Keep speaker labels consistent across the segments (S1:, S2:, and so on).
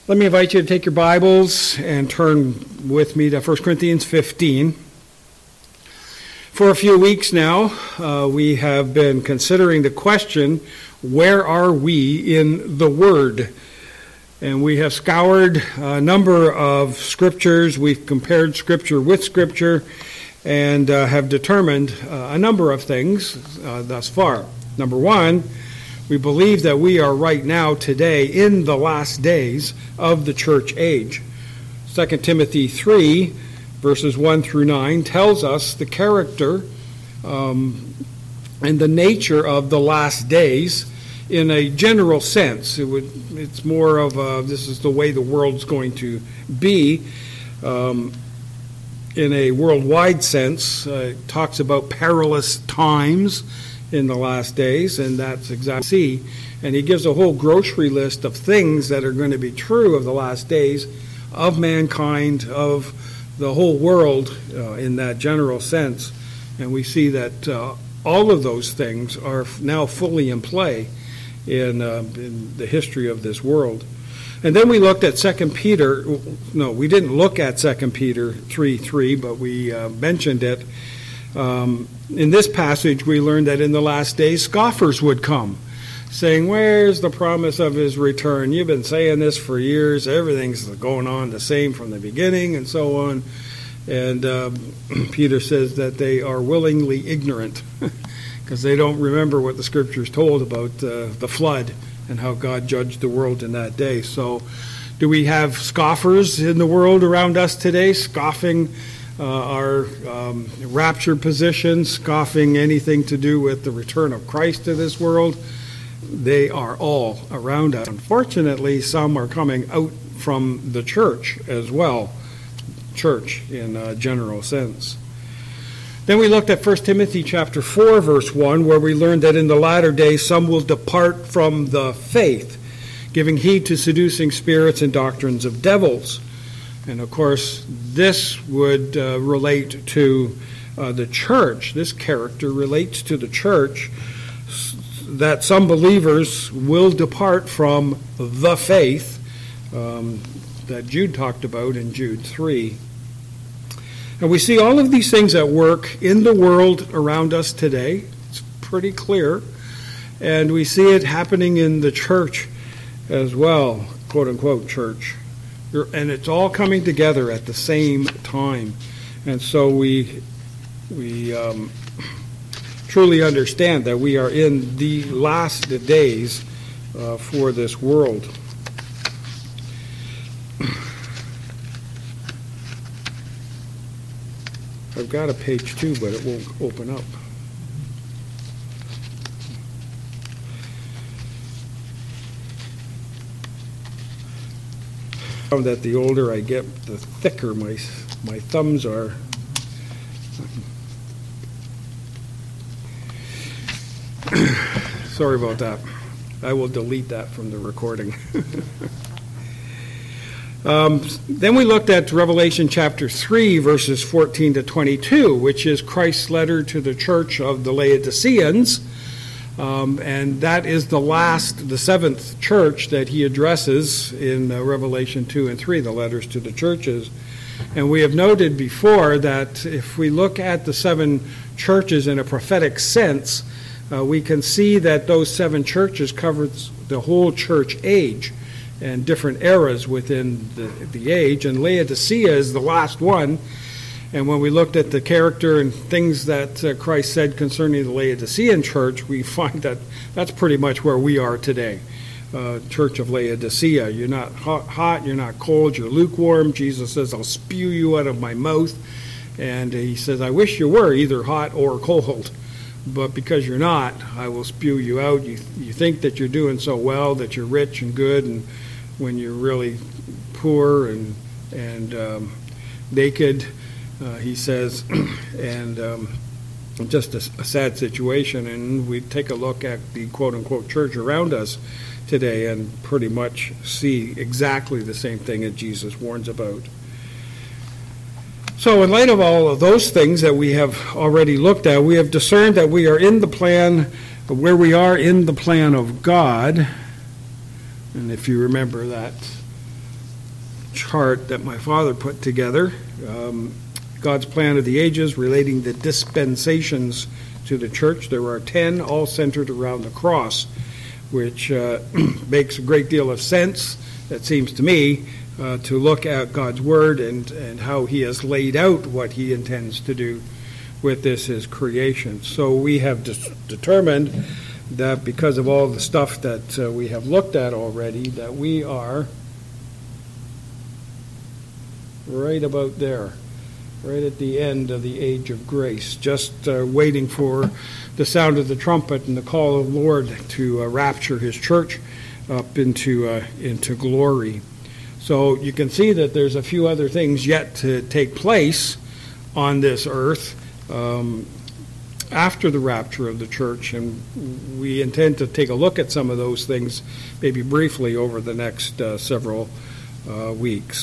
S1: Let me invite you to take your Bibles and turn with me to 1 Corinthians 15. For a few weeks now, we have been considering the question, where are we in the Word? And we have scoured a number of scriptures. We've compared scripture with scripture and have determined a number of things thus far. Number one, we believe that we are right now today in the last days of the church age. 2 Timothy 3, verses 1 through 9, tells us the character and the nature of the last days in a general sense. It's more of this is the way the world's going to be. In a worldwide sense, it talks about perilous times in the last days, and that's exactly. And he gives a whole grocery list of things that are going to be true of the last days, of mankind, of the whole world in that general sense. And we see that all of those things are now fully in play in the history of this world. And then we looked at 2 Peter. No, we didn't look at 2 Peter 3:3, but we mentioned it. In this passage, we learned that in the last days, scoffers would come, saying, "Where's the promise of his return? You've been saying this for years. Everything's going on the same from the beginning," and so on. And Peter says that they are willingly ignorant because they don't remember what the Scriptures told about the flood and how God judged the world in that day. So do we have scoffers in the world around us today, scoffing our rapture position, scoffing anything to do with the return of Christ to this world? They are all around us. Unfortunately, some are coming out from the church as well, church in a general sense. Then we looked at 1 Timothy chapter 4, verse 1, where we learned that in the latter days some will depart from the faith, giving heed to seducing spirits and doctrines of devils. And of course, this would relate to the church. This character relates to the church, that some believers will depart from the faith that Jude talked about in Jude 3. And we see all of these things at work in the world around us today. It's pretty clear. And we see it happening in the church as well, quote-unquote church. And it's all coming together at the same time. And so we truly understand that we are in the last days for this world. I've got a page 2, but it won't open up. That the older I get, the thicker my thumbs are. Sorry about that. I will delete that from the recording. Then we looked at Revelation chapter 3, verses 14 to 22, which is Christ's letter to the church of the Laodiceans. And that is the seventh church that he addresses in Revelation 2 and 3, the letters to the churches. And we have noted before that if we look at the seven churches in a prophetic sense, we can see that those seven churches cover the whole church age and different eras within the age. And Laodicea is the last one. And when we looked at the character and things that Christ said concerning the Laodicean church, we find that that's pretty much where we are today. Church of Laodicea. You're not hot, you're not cold, you're lukewarm. Jesus says, "I'll spew you out of my mouth." And he says, "I wish you were either hot or cold. But because you're not, I will spew you out." You think that you're doing so well, that you're rich and good, and when you're really poor and naked, he says, and just a sad situation. And we take a look at the quote-unquote church around us today and pretty much see exactly the same thing that Jesus warns about. So in light of all of those things that we have already looked at, we have discerned that we are in the plan, where we are in the plan of God. And if you remember that chart that my father put together. God's plan of the ages relating the dispensations to the church. There are 10, all centered around the cross, which makes a great deal of sense, it seems to me, to look at God's Word and how He has laid out what He intends to do with this, His creation. So we have determined that because of all the stuff that we have looked at already, that we are right about there, right at the end of the age of grace, just waiting for the sound of the trumpet and the call of the Lord to rapture His church up into glory. So you can see that there's a few other things yet to take place on this earth after the rapture of the church, and we intend to take a look at some of those things maybe briefly over the next several weeks.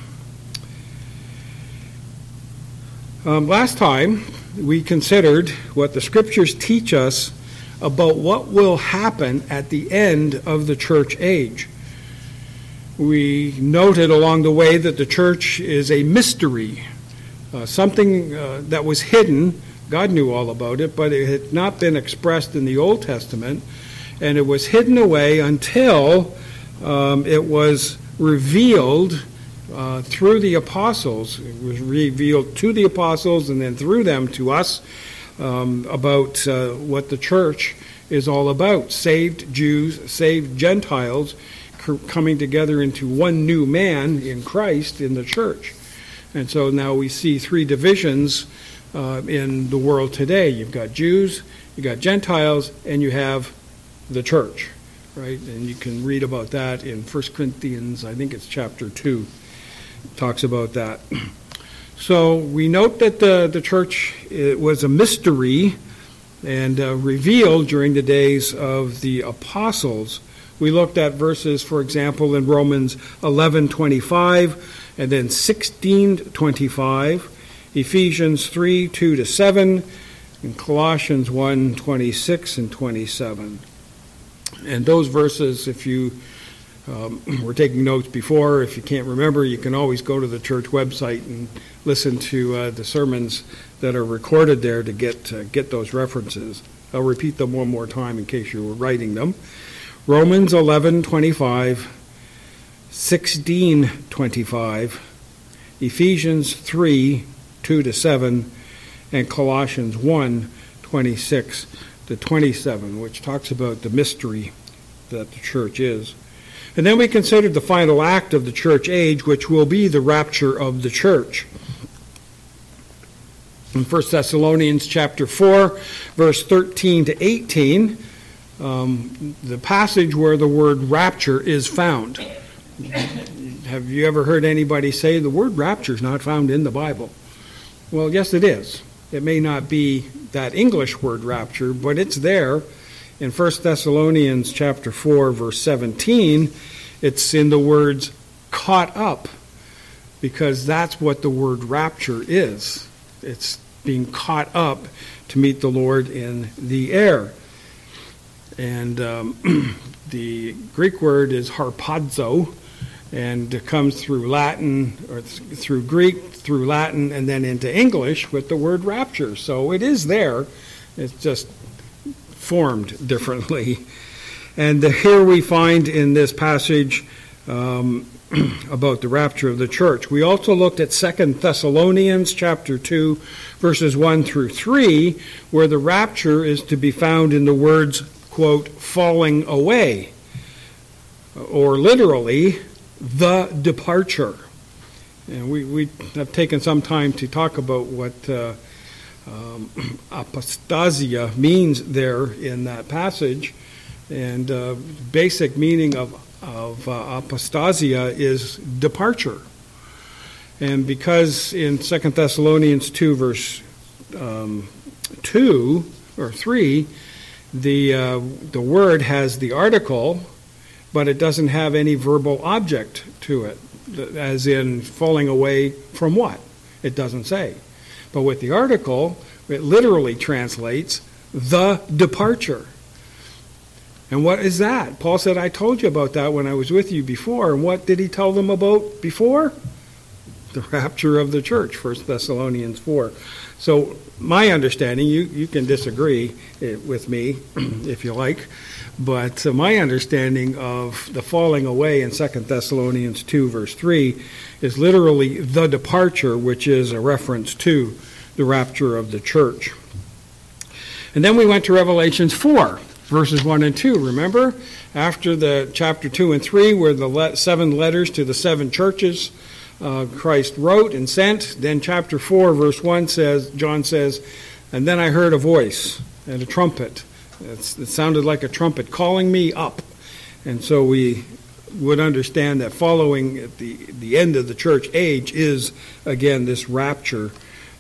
S1: Last time, we considered what the Scriptures teach us about what will happen at the end of the church age. We noted along the way that the church is a mystery, something that was hidden. God knew all about it, but it had not been expressed in the Old Testament, and it was hidden away until it was revealed through the apostles. It was revealed to the apostles and then through them to us about what the church is all about. Saved Jews, saved Gentiles coming together into one new man in Christ in the church. And so now we see three divisions in the world today. You've got Jews, you've got Gentiles, and you have the church, right? And you can read about that in 1 Corinthians, I think it's chapter 2. Talks about that. So we note that the church, it was a mystery and revealed during the days of the apostles. We looked at verses, for example, in Romans 11:25 and then 16:25, Ephesians 3:2-7, and Colossians 1:26 and 27. And those verses, if you we're taking notes before. If you can't remember, you can always go to the church website and listen to the sermons that are recorded there to get those references. I'll repeat them one more time in case you were writing them. Romans 11:25, 16:25, Ephesians 3:2-7, and Colossians 1:26-27, which talks about the mystery that the church is. And then we considered the final act of the church age, which will be the rapture of the church. In 1 Thessalonians chapter 4, verse 13-18, the passage where the word rapture is found. Have you ever heard anybody say the word rapture is not found in the Bible? Well, yes, it is. It may not be that English word rapture, but it's there. In 1 Thessalonians chapter 4, verse 17, it's in the words caught up, because that's what the word rapture is. It's being caught up to meet the Lord in the air. And the Greek word is harpazo, and it comes through Latin, or through Greek, through Latin, and then into English with the word rapture. So it is there. It's just formed differently. And here we find in this passage about the rapture of the church. We also looked at 2 Thessalonians chapter 2, verses 1-3, where the rapture is to be found in the words, quote, falling away, or literally, the departure. And we have taken some time to talk about what apostasia means there in that passage. And basic meaning of apostasia is departure. And because in 2 Thessalonians 2, verse 2 or 3, the word has the article, but it doesn't have any verbal object to it, as in falling away from what? It doesn't say. But with the article, it literally translates the departure. And what is that? Paul said, I told you about that when I was with you before. And what did he tell them about before? The rapture of the church, 1 Thessalonians 4. So my understanding, you can disagree with me if you like, but my understanding of the falling away in 2 Thessalonians 2, verse 3, is literally the departure, which is a reference to the rapture of the church. And then we went to Revelations 4, verses 1 and 2. Remember? After the chapter 2 and 3 were the 7 letters to the 7 churches Christ wrote and sent. Then chapter 4, verse 1 says, John says, and then I heard a voice and a trumpet. It sounded like a trumpet calling me up. And so we would understand that following at the end of the church age is, again, this rapture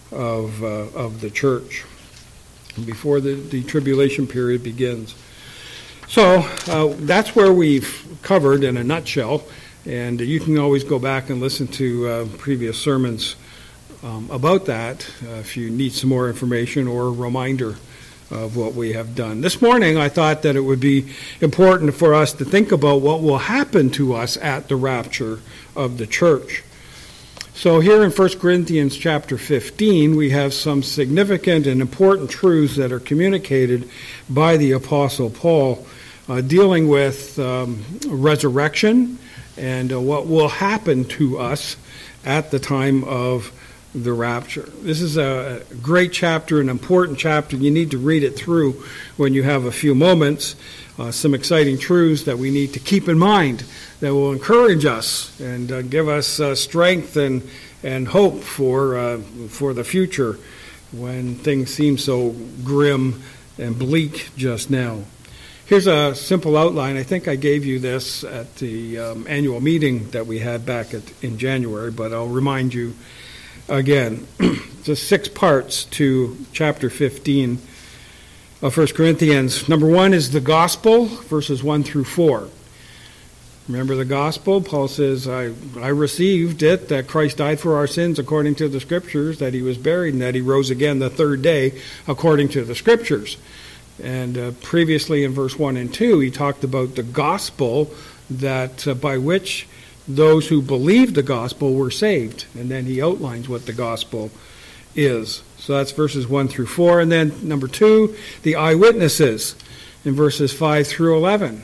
S1: of the church before the tribulation period begins. So that's where we've covered in a nutshell. And you can always go back and listen to previous sermons about that if you need some more information or a reminder of what we have done. This morning I thought that it would be important for us to think about what will happen to us at the rapture of the church. So here in 1 Corinthians chapter 15, we have some significant and important truths that are communicated by the Apostle Paul dealing with resurrection, and what will happen to us at the time of the rapture. This is a great chapter, an important chapter. You need to read it through when you have a few moments. Some exciting truths that we need to keep in mind that will encourage us and give us strength and hope for the future when things seem so grim and bleak just now. Here's a simple outline. I think I gave you this at the annual meeting that we had back in January, but I'll remind you again. Just 6 parts to chapter 15 of 1 Corinthians. Number 1 is the gospel, verses 1 through 4. Remember the gospel? Paul says, I received it, that Christ died for our sins according to the Scriptures, that he was buried, and that he rose again the 3rd day according to the Scriptures. And previously in verse 1 and 2, he talked about the gospel that by which those who believed the gospel were saved. And then he outlines what the gospel is. So that's verses 1 through 4. And then number 2, the eyewitnesses in verses 5 through 11.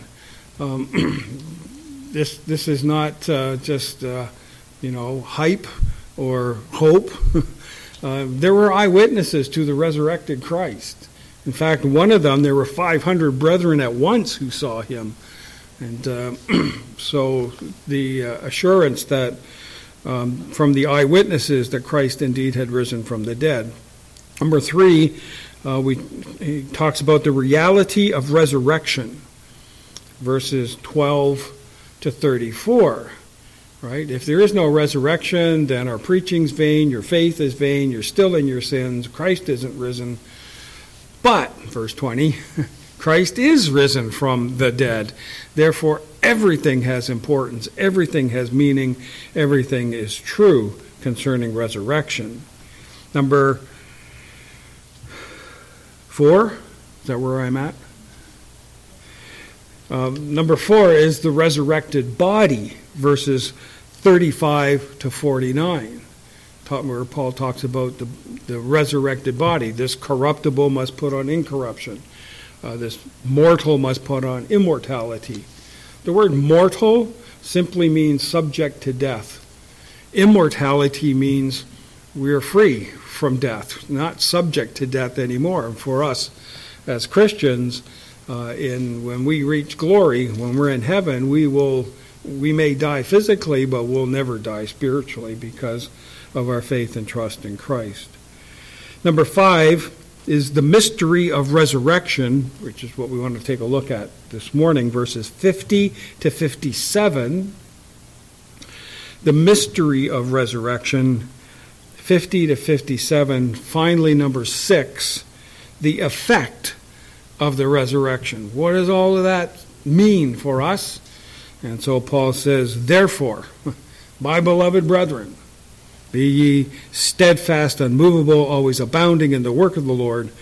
S1: This is not just hype or hope. There were eyewitnesses to the resurrected Christ. In fact, one of them, there were 500 brethren at once who saw him. And so the assurance that from the eyewitnesses that Christ indeed had risen from the dead. Number 3, he talks about the reality of resurrection, verses 12 to 34. Right? If there is no resurrection, then our preaching's vain, your faith is vain, you're still in your sins, Christ isn't risen. But, verse 20, Christ is risen from the dead. Therefore, everything has importance, everything has meaning, everything is true concerning resurrection. Number 4, is that where I'm at? Number 4 is the resurrected body, verses 35 to 49. Where Paul talks about the resurrected body. This corruptible must put on incorruption. This mortal must put on immortality. The word mortal simply means subject to death. Immortality means we are free from death, not subject to death anymore. And for us as Christians, when we reach glory, when we're in heaven, we may die physically, but we'll never die spiritually because of our faith and trust in Christ. Number 5 is the mystery of resurrection, which is what we want to take a look at this morning, verses 50 to 57. The mystery of resurrection, 50 to 57. Finally, number 6, the effect of the resurrection. What does all of that mean for us? And so Paul says, therefore, my beloved brethren, be ye steadfast, unmovable, always abounding in the work of the Lord,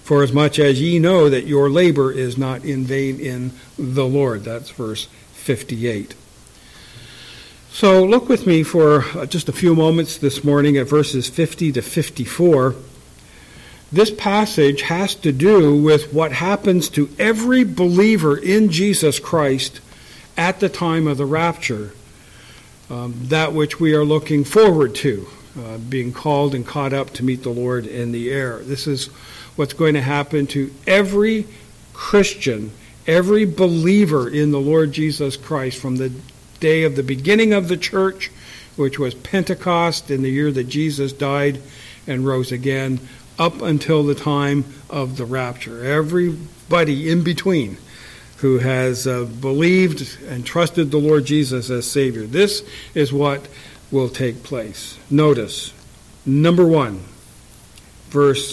S1: For as much as ye know that your labor is not in vain in the Lord. That's verse 58. So look with me for just a few moments this morning at verses 50 to 54. This passage has to do with what happens to every believer in Jesus Christ at the time of the rapture, that which we are looking forward to, being called and caught up to meet the Lord in the air. This is what's going to happen to every Christian, every believer in the Lord Jesus Christ from the day of the beginning of the church, which was Pentecost in the year that Jesus died and rose again, up until the time of the rapture. Everybody in between who has believed and trusted the Lord Jesus as Savior. This is what will take place. Notice, number 1, verse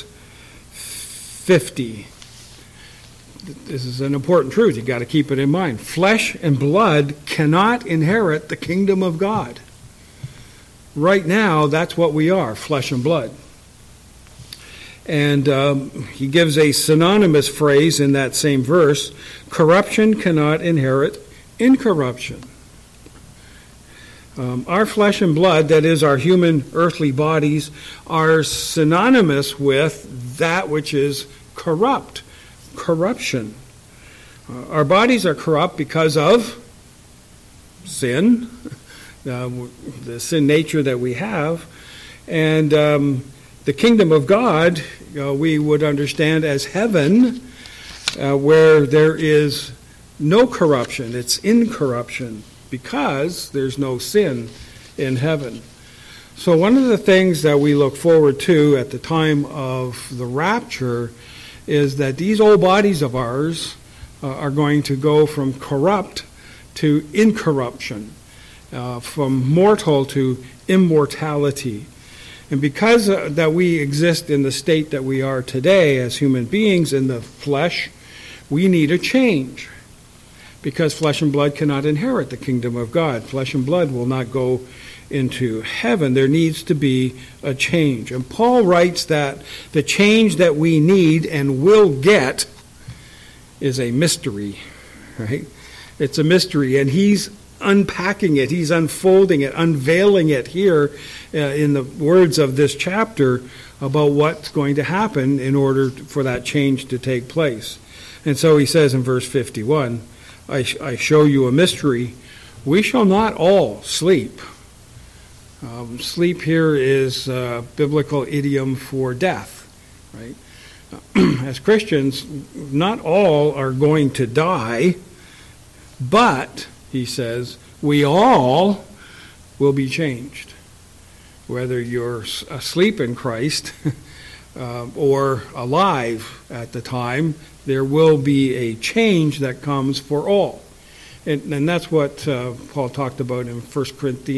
S1: 50. This is an important truth. You've got to keep it in mind. Flesh and blood cannot inherit the kingdom of God. Right now, that's what we are, flesh and blood. And he gives a synonymous phrase in that same verse: corruption cannot inherit incorruption. Our flesh and blood, that is our human earthly bodies, are synonymous with that which is corrupt, corruption. Our bodies are corrupt because of sin, the sin nature that we have, and the kingdom of God, we would understand as heaven, where there is no corruption. It's incorruption because there's no sin in heaven. So one of the things that we look forward to at the time of the rapture is that these old bodies of ours are going to go from corrupt to incorruption, from mortal to immortality. And because that we exist in the state that we are today as human beings in the flesh, we need a change. Because flesh and blood cannot inherit the kingdom of God. Flesh and blood will not go into heaven. There needs to be a change. And Paul writes that the change that we need and will get is a mystery, right? It's a mystery, and he's unpacking it, he's unfolding it, unveiling it here in the words of this chapter about what's going to happen in order for that change to take place. And so he says in verse 51, I show you a mystery. We shall not all sleep. Sleep here is a biblical idiom for death, right? As Christians, not all are going to die, but, he says, we all will be changed. Whether you're asleep in Christ or alive at the time, there will be a change that comes for all. And that's what Paul talked about in 1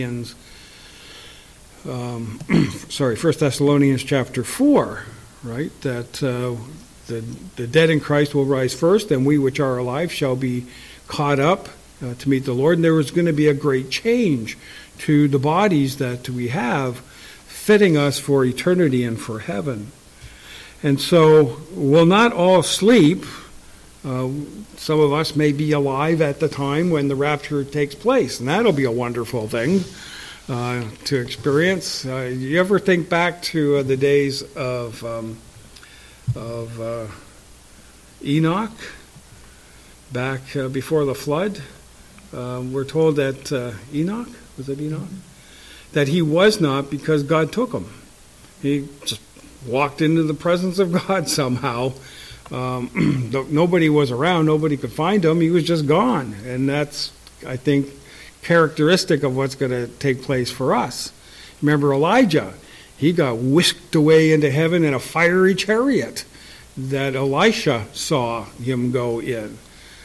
S1: Thessalonians chapter 4, right? That the dead in Christ will rise first, and we which are alive shall be caught up to meet the Lord. And there was going to be a great change to the bodies that we have, fitting us for eternity and for heaven. And so we'll not all sleep. Some of us may be alive at the time when the rapture takes place, and that'll be a wonderful thing to experience. You ever think back to the days of Enoch, back before the flood? We're told that Enoch, was it Enoch? That he was not, because God took him. He just walked into the presence of God somehow. Nobody was around, nobody could find him, he was just gone. And that's, I think, characteristic of what's going to take place for us. Remember Elijah, he got whisked away into heaven in a fiery chariot that Elisha saw him go in.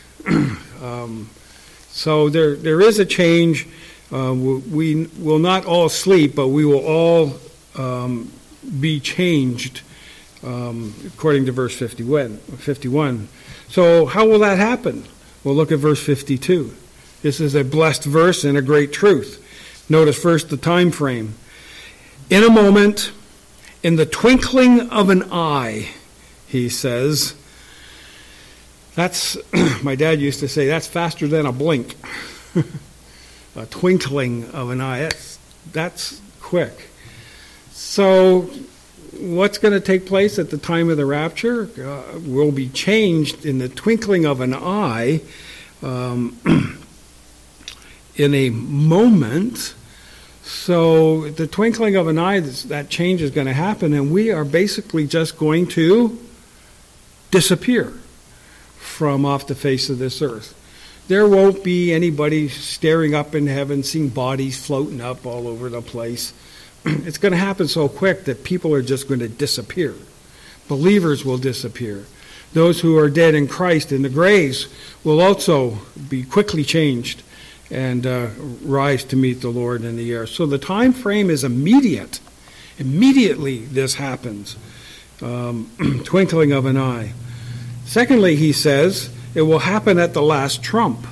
S1: So there is a change. We will not all sleep, but we will all be changed, according to verse 51. So how will that happen? Well, look at verse 52. This is a blessed verse and a great truth. Notice first the time frame. In a moment, in the twinkling of an eye, he says, that's, my dad used to say, that's faster than a blink. A twinkling of an eye. That's quick. So what's going to take place at the time of the rapture will be changed in the twinkling of an eye, in a moment. So the twinkling of an eye, that change is going to happen, and we are basically just going to disappear from off the face of this earth. There won't be anybody staring up in heaven, seeing bodies floating up all over the place. It's going to happen so quick that people are just going to disappear. Believers will disappear. Those who are dead in Christ in the graves will also be quickly changed and rise to meet the Lord in the air. So the time frame is immediate. Immediately this happens. Twinkling of an eye. Secondly, he says, it will happen at the last trump.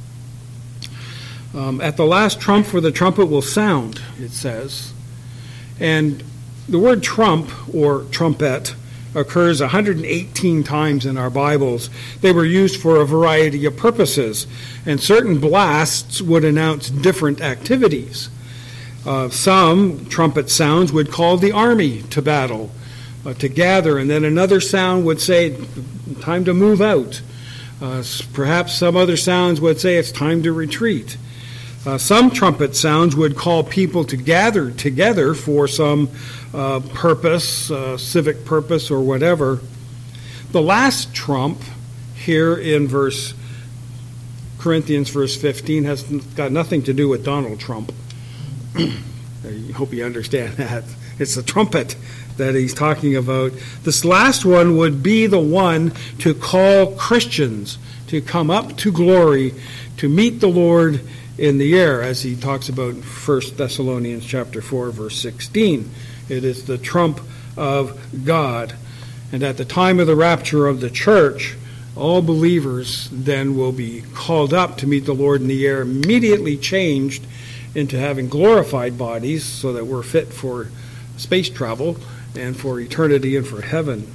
S1: At the last trump, for the trumpet will sound, it says. And the word trump or trumpet occurs 118 times in our Bibles. They were used for a variety of purposes, and certain blasts would announce different activities. Some trumpet sounds would call the army to battle, to gather, and then another sound would say, time to move out. Perhaps some other sounds would say it's time to retreat. Some trumpet sounds would call people to gather together for some purpose, civic purpose or whatever. The last trump here in Corinthians verse 15 has got nothing to do with Donald Trump. I hope you understand that. It's the trumpet that he's talking about. This last one would be the one to call Christians to come up to glory, to meet the Lord in the air, as he talks about in 1 Thessalonians chapter 4, verse 16. It is the trump of God. And at the time of the rapture of the church, all believers then will be called up to meet the Lord in the air, immediately changed into having glorified bodies so that we're fit for space travel and for eternity and for heaven.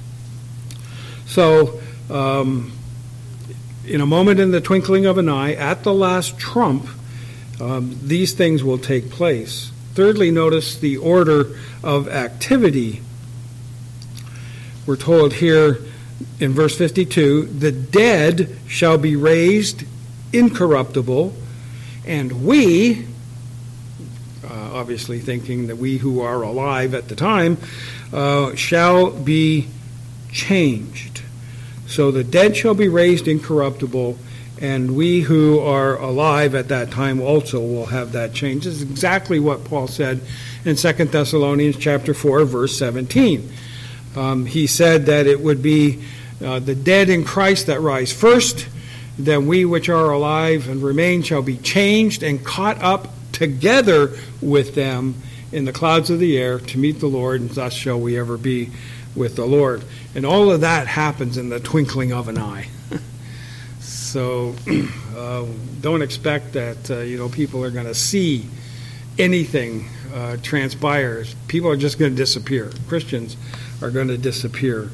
S1: So, in a moment, in the twinkling of an eye, at the last trump, these things will take place. Thirdly, notice the order of activity. We're told here in verse 52, the dead shall be raised incorruptible, and we, obviously thinking that we who are alive at the time, shall be changed. So the dead shall be raised incorruptible, and we who are alive at that time also will have that change. This is exactly what Paul said in 2 Thessalonians chapter 4, verse 17. He said that it would be the dead in Christ that rise first, then we which are alive and remain shall be changed and caught up together with them in the clouds of the air to meet the Lord, and thus shall we ever be with the Lord. And all of that happens in the twinkling of an eye. So don't expect that people are going to see anything transpire. People are just going to disappear. Christians are going to disappear.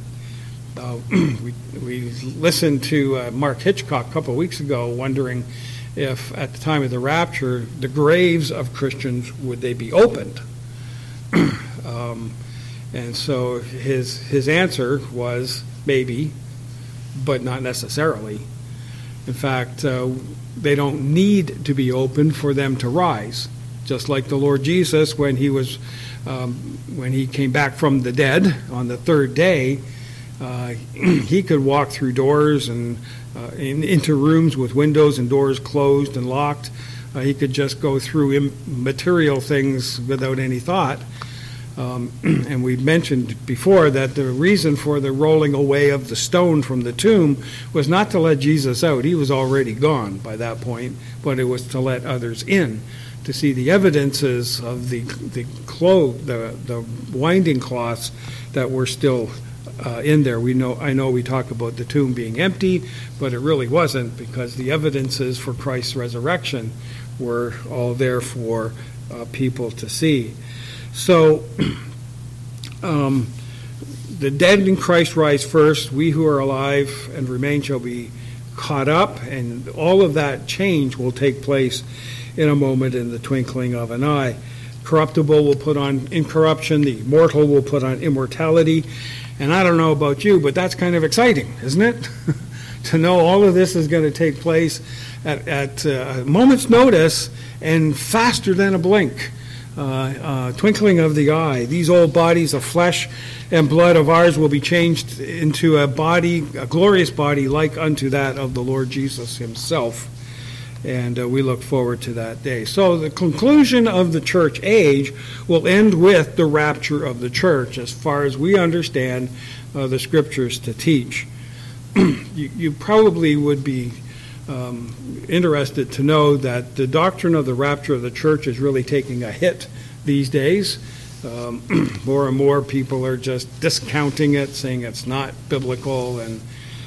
S1: We listened to Mark Hitchcock a couple of weeks ago, wondering if at the time of the rapture, the graves of Christians, would they be opened? And so his answer was maybe, but not necessarily. In fact, they don't need to be opened for them to rise. Just like the Lord Jesus, when he came back from the dead on the third day, he could walk through doors and into rooms with windows and doors closed and locked. He could just go through immaterial things without any thought. And we mentioned before that the reason for the rolling away of the stone from the tomb was not to let Jesus out. He was already gone by that point, but it was to let others in, to see the evidences of the winding cloths that were still in there. I know we talk about the tomb being empty, but it really wasn't, because the evidences for Christ's resurrection were all there for people to see. So The dead in Christ rise first. We who are alive and remain shall be caught up, and all of that change will take place in a moment, in the twinkling of an eye. Corruptible will put on incorruption, the mortal will put on immortality. And I don't know about you, but that's kind of exciting, isn't it? To know all of this is going to take place at a moment's notice and faster than a blink. Twinkling of the eye. These old bodies of flesh and blood of ours will be changed into a body, a glorious body like unto that of the Lord Jesus himself. And we look forward to that day. So the conclusion of the church age will end with the rapture of the church, as far as we understand the scriptures to teach. You probably would be interested to know that the doctrine of the rapture of the church is really taking a hit these days. More and more people are just discounting it, saying it's not biblical, and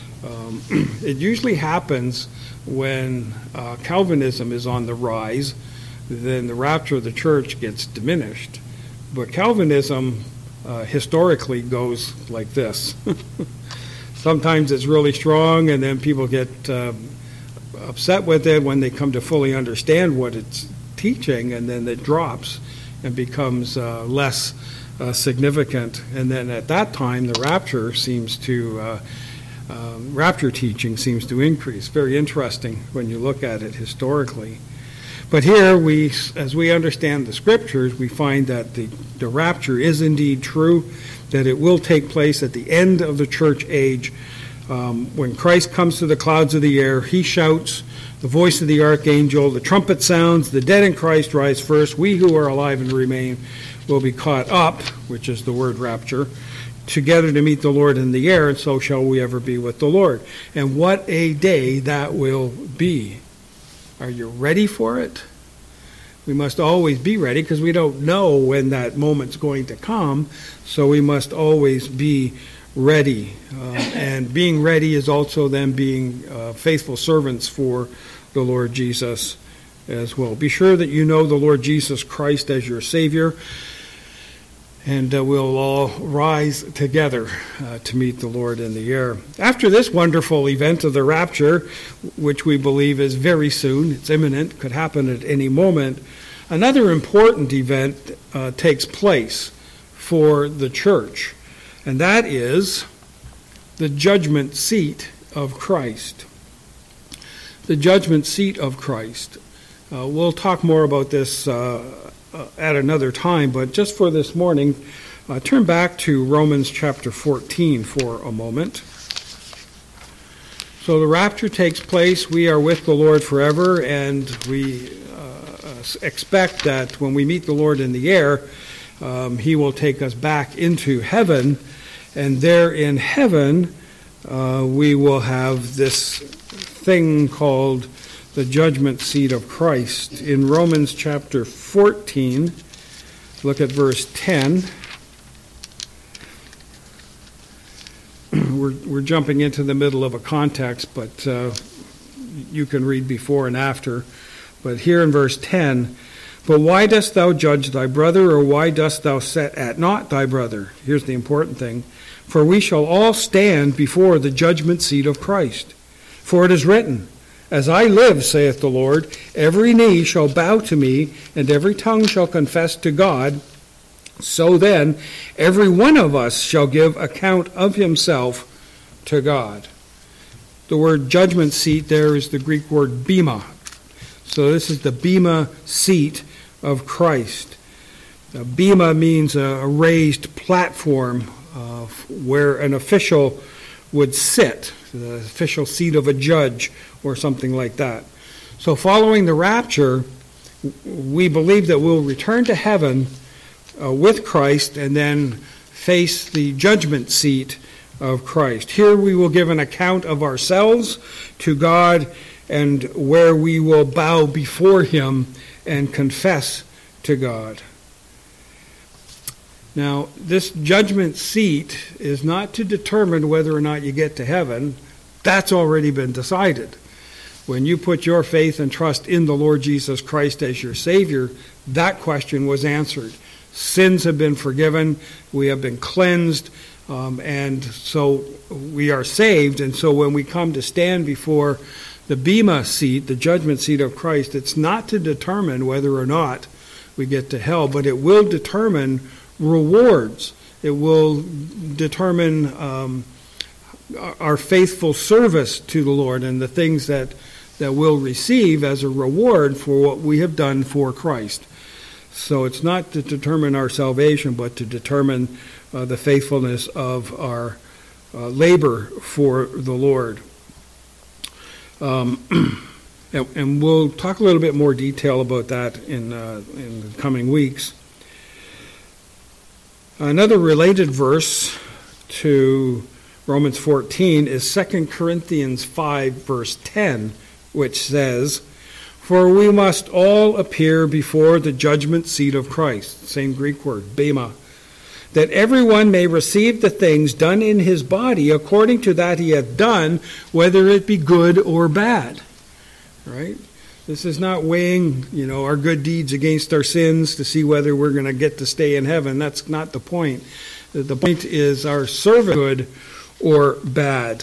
S1: it usually happens when Calvinism is on the rise. Then the rapture of the church gets diminished. But Calvinism historically goes like this. Sometimes it's really strong, and then people get upset with it when they come to fully understand what it's teaching, and then it drops and becomes less significant. And then at that time, the rapture seems to rapture teaching seems to increase. Very interesting when you look at it historically. But here, as we understand the scriptures, we find that the rapture is indeed true, that it will take place at the end of the church age. When Christ comes to the clouds of the air, he shouts, the voice of the archangel, the trumpet sounds, the dead in Christ rise first. We who are alive and remain will be caught up, which is the word rapture, together to meet the Lord in the air, and so shall we ever be with the Lord. And what a day that will be. Are you ready for it? We must always be ready, because we don't know when that moment's going to come, so we must always be ready. And being ready is also then being faithful servants for the Lord Jesus as well. Be sure that you know the Lord Jesus Christ as your Savior, and we'll all rise together to meet the Lord in the air. After this wonderful event of the rapture, which we believe is very soon, it's imminent, could happen at any moment, another important event takes place for the church, and that is the judgment seat of Christ. The judgment seat of Christ. We'll talk more about this at another time, but just for this morning, turn back to Romans chapter 14 for a moment. So the rapture takes place. We are with the Lord forever, and we expect that when we meet the Lord in the air, he will take us back into heaven, and there in heaven we will have this thing called the judgment seat of Christ. In Romans chapter 14, look at verse 10. We're jumping into the middle of a context, but you can read before and after. But here in verse 10, but why dost thou judge thy brother, or why dost thou set at naught thy brother? Here's the important thing. For we shall all stand before the judgment seat of Christ. For it is written, As I live, saith the Lord, every knee shall bow to me, and every tongue shall confess to God. So then, every one of us shall give account of himself to God. The word judgment seat there is the Greek word bema. So this is the bema seat of Christ. Bema means a raised platform where an official would sit, the official seat of a judge or something like that. So following the rapture, we believe that we'll return to heaven with Christ and then face the judgment seat of Christ. Here we will give an account of ourselves to God, and where we will bow before him and confess to God. Now, this judgment seat is not to determine whether or not you get to heaven. That's already been decided. When you put your faith and trust in the Lord Jesus Christ as your Savior, that question was answered. Sins have been forgiven. We have been cleansed. And so we are saved, and so when we come to stand before the Bema seat, the judgment seat of Christ, it's not to determine whether or not we get to hell, but it will determine rewards. It will determine our faithful service to the Lord and the things that we'll receive as a reward for what we have done for Christ. So it's not to determine our salvation, but to determine the faithfulness of our labor for the Lord. And we'll talk a little bit more detail about that in the coming weeks. Another related verse to Romans 14 is 2 Corinthians 5, verse 10, which says, "For we must all appear before the judgment seat of Christ," same Greek word, bema, "that everyone may receive the things done in his body according to that he hath done, whether it be good or bad." Right? This is not weighing, our good deeds against our sins to see whether we're going to get to stay in heaven. That's not the point. The point is our service, good or bad,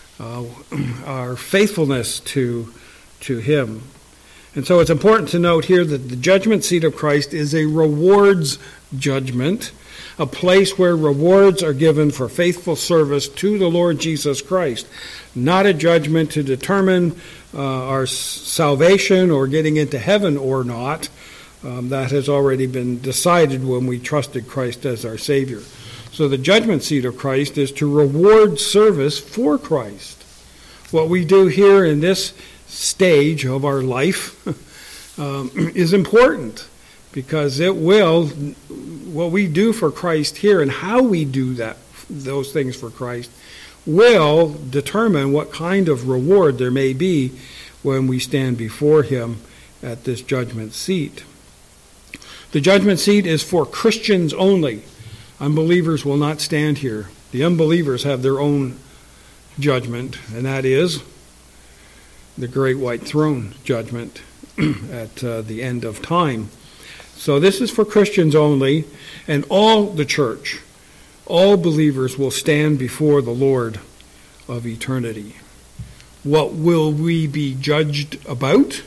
S1: our faithfulness to him. And so it's important to note here that the judgment seat of Christ is a rewards judgment, a place where rewards are given for faithful service to the Lord Jesus Christ, not a judgment to determine our salvation or getting into heaven or not. That has already been decided when we trusted Christ as our Savior. So the judgment seat of Christ is to reward service for Christ. What we do here in this stage of our life is important, because it will, what we do for Christ here and how we do those things for Christ will determine what kind of reward there may be when we stand before him at this judgment seat. The judgment seat is for Christians only. Unbelievers will not stand here. The unbelievers have their own judgment, and that is the great white throne judgment at the end of time. So this is for Christians only, and all the church, all believers will stand before the Lord of eternity. What will we be judged about?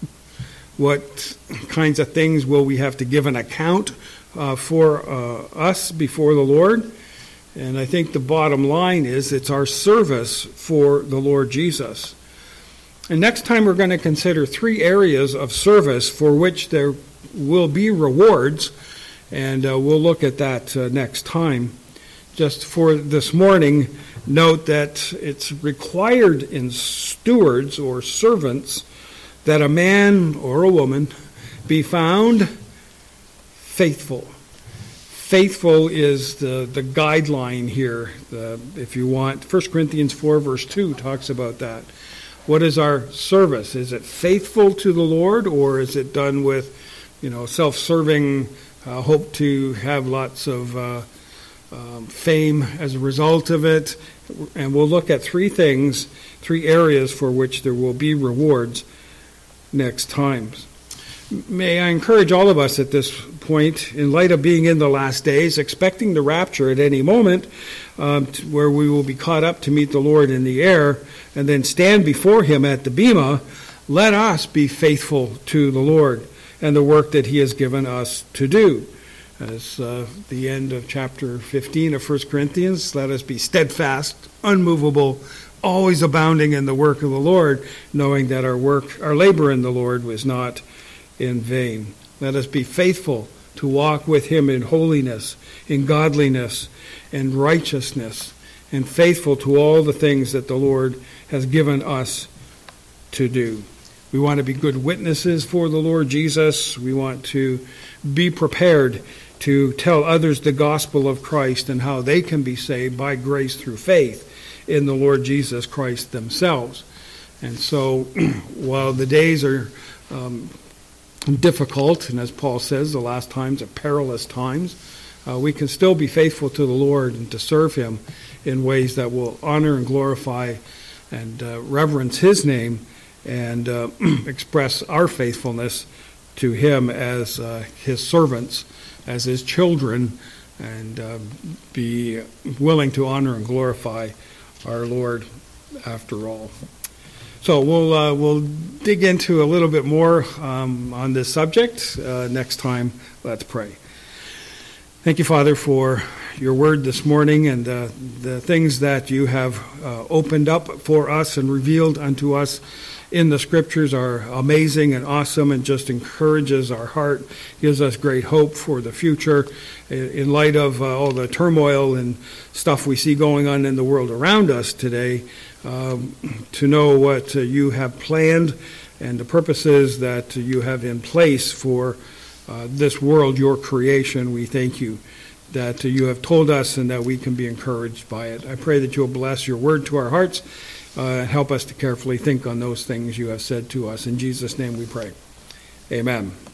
S1: What kinds of things will we have to give an account for us before the Lord? And I think the bottom line is it's our service for the Lord Jesus. And next time we're going to consider 3 areas of service for which there will be rewards, and we'll look at that next time. Just for this morning, note that it's required in stewards or servants that a man or a woman be found faithful. Faithful is the guideline here, if you want. 1 Corinthians 4, verse 2 talks about that. What is our service? Is it faithful to the Lord, or is it done with, self-serving, hope to have lots of fame as a result of it? And we'll look at 3 things, 3 areas for which there will be rewards next time. May I encourage all of us at this point, in light of being in the last days, expecting the rapture at any moment, where we will be caught up to meet the Lord in the air and then stand before him at the Bema, let us be faithful to the Lord and the work that he has given us to do. As the end of chapter 15 of 1 Corinthians, let us be steadfast, unmovable, always abounding in the work of the Lord, knowing that our labor in the Lord was not in vain. Let us be faithful to walk with him in holiness, in godliness, and righteousness, and faithful to all the things that the Lord has given us to do. We want to be good witnesses for the Lord Jesus. We want to be prepared to tell others the gospel of Christ and how they can be saved by grace through faith in the Lord Jesus Christ themselves. And so while the days are difficult, and as Paul says, the last times are perilous times, we can still be faithful to the Lord and to serve him in ways that will honor and glorify and reverence his name and express our faithfulness to him as his servants, as his children, and be willing to honor and glorify our Lord after all. So we'll dig into a little bit more on this subject next time. Let's pray. Thank you, Father, for your word this morning and the things that you have opened up for us and revealed unto us in the scriptures are amazing and awesome and just encourages our heart, gives us great hope for the future in light of all the turmoil and stuff we see going on in the world around us today. To know what you have planned and the purposes that you have in place for this world, your creation, we thank you that you have told us and that we can be encouraged by it. I pray that you'll bless your word to our hearts. Help us to carefully think on those things you have said to us. In Jesus' name we pray. Amen.